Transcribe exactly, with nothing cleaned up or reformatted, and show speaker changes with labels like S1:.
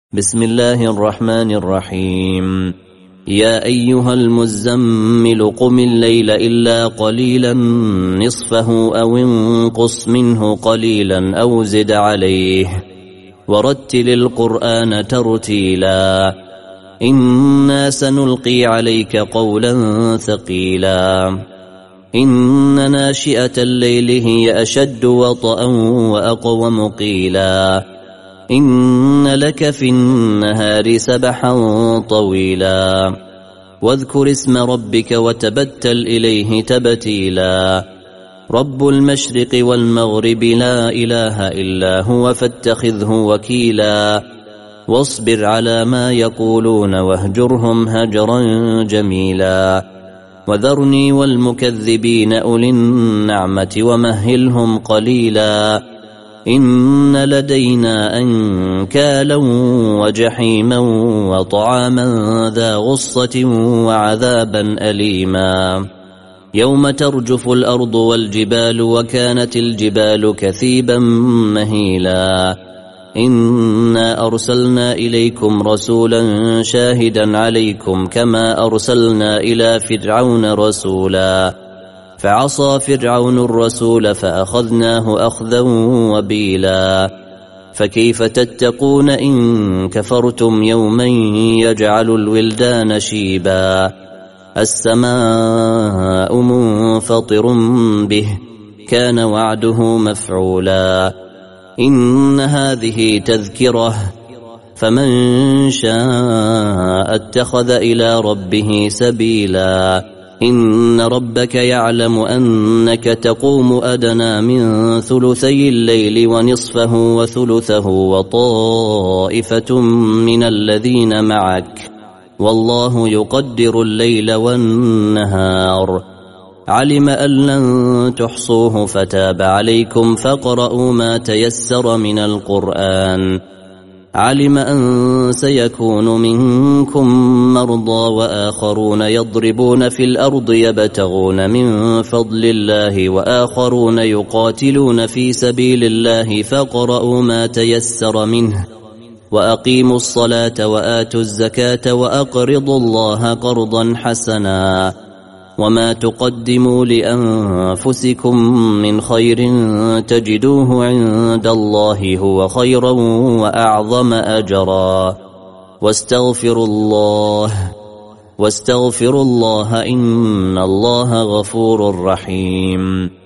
S1: بسم الله الرحمن الرحيم. يا أيها المزمل قم الليل إلا قليلا نصفه أو انقص منه قليلا أو زد عليه ورتل القرآن ترتيلا إنا سنلقي عليك قولا ثقيلا إن ناشئة الليل هي أشد وطئا وأقوم قيلا إن لك في النهار سبحا طويلا واذكر اسم ربك وتبتل إليه تبتيلا رب المشرق والمغرب لا إله إلا هو فاتخذه وكيلا واصبر على ما يقولون واهجرهم هجرا جميلا وذرني والمكذبين أولي النعمة ومهلهم قليلا إن لدينا أنكالا وجحيما وطعاما ذا غصة وعذابا أليما يوم ترجف الأرض والجبال وكانت الجبال كثيبا مهيلا إنا أرسلنا إليكم رسولا شاهدا عليكم كما أرسلنا إلى فرعون رسولا فعصى فرعون الرسول فأخذناه أخذا وبيلا فكيف تتقون إن كفرتم يوما يجعل الولدان شيبا السماء منفطر به كان وعده مفعولا إن هذه تذكرة فمن شاء اتخذ إلى ربه سبيلا إن ربك يعلم أنك تقوم أدنى من ثلثي الليل ونصفه وثلثه وطائفة من الذين معك والله يقدر الليل والنهار علم أن لن تحصوه فتاب عليكم فاقرؤوا ما تيسر من القرآن علم أن سيكون منكم مرضى وآخرون يضربون في الأرض يبتغون من فضل الله وآخرون يقاتلون في سبيل الله فاقرؤوا ما تيسر منه وأقيموا الصلاة وآتوا الزكاة وأقرضوا الله قرضا حسنا وما تقدموا لأنفسكم من خير تجدوه عند الله هو خيرا وأعظم أجرا واستغفروا الله واستغفروا الله إن الله غفور رحيم.